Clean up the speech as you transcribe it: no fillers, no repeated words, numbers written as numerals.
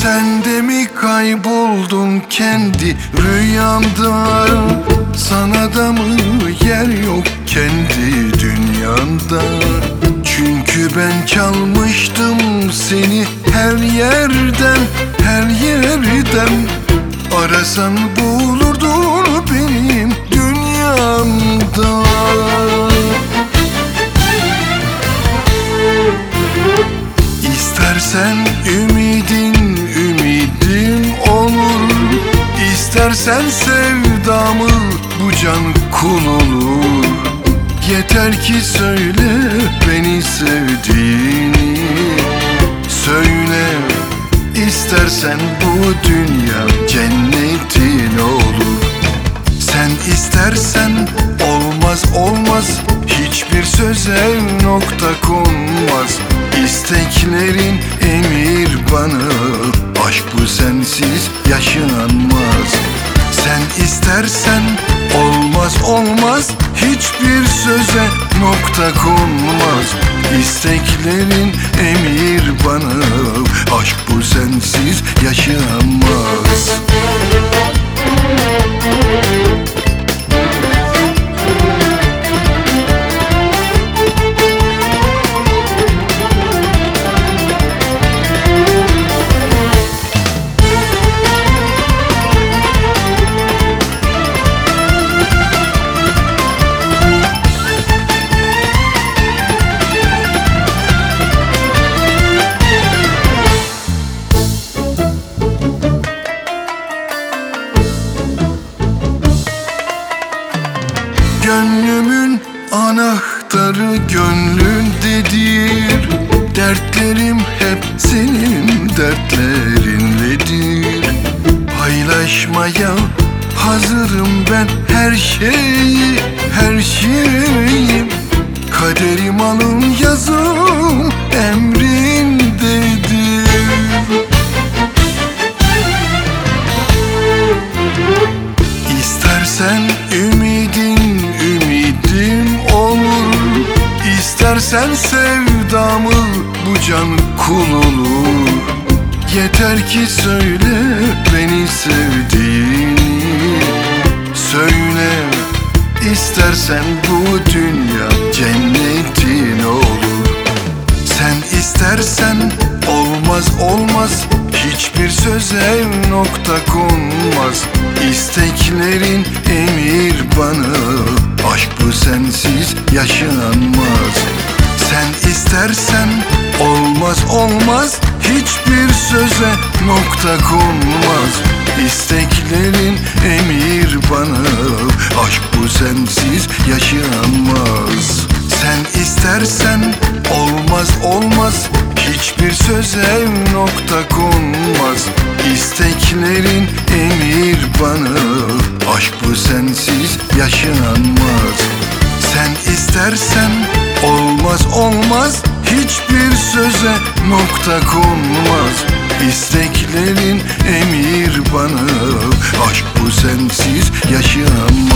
Sen de mi kayboldun kendi rüyanda? Sana da mı yer yok kendi dünyanda? Çünkü ben çalmıştım seni her yerden, her yerden. Arasan bulurdun benim dünyamda. İstersen ümidim olur. İstersen sevdamı bu can kul olur. Yeter ki söyle beni sevdiğini. Söyle, istersen bu dünya cennetin olur. Sen istersen olmaz, hiçbir söze nokta konmaz. İsteklerin emir bana, aşk bu sensiz yaşanmaz. Sen istersen olmaz, hiçbir söze nokta konmaz. İsteklerin emir bana, aşk bu sensiz yaşanmaz. Gönlümün anahtarı gönlündedir. Dertlerim hep senin dertlerinledir. Paylaşmaya hazırım ben her şeyi. Kaderim alın yazım emrindedir. İstersen ümidim olur. İstersen sevdamı bu can kul olur. Yeter ki söyle beni sevdiğini. Söyle, istersen bu dünya cennetin olur. Sen istersen olmaz, hiçbir söze nokta konmaz. İsteklerin emir bana, aşk bu sensiz yaşanmaz. Sen istersen olmaz, hiçbir söze nokta konmaz. İsteklerin emir bana, aşk bu sensiz yaşanmaz. Sen istersen olmaz, hiçbir söze nokta konmaz. İsteklerin emir bana, aşk bu sensiz yaşanmaz. Sen istersen olmaz, hiçbir söze nokta konmaz. İsteklerin emir bana, aşk bu sensiz yaşanmaz.